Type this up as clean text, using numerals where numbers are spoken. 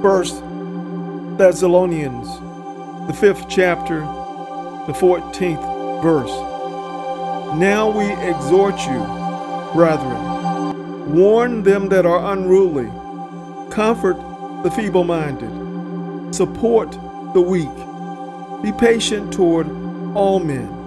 First Thessalonians, the 5th chapter, the 14th verse. Now we exhort you, brethren, warn them that are unruly, comfort the feeble-minded, support the weak, be patient toward all men.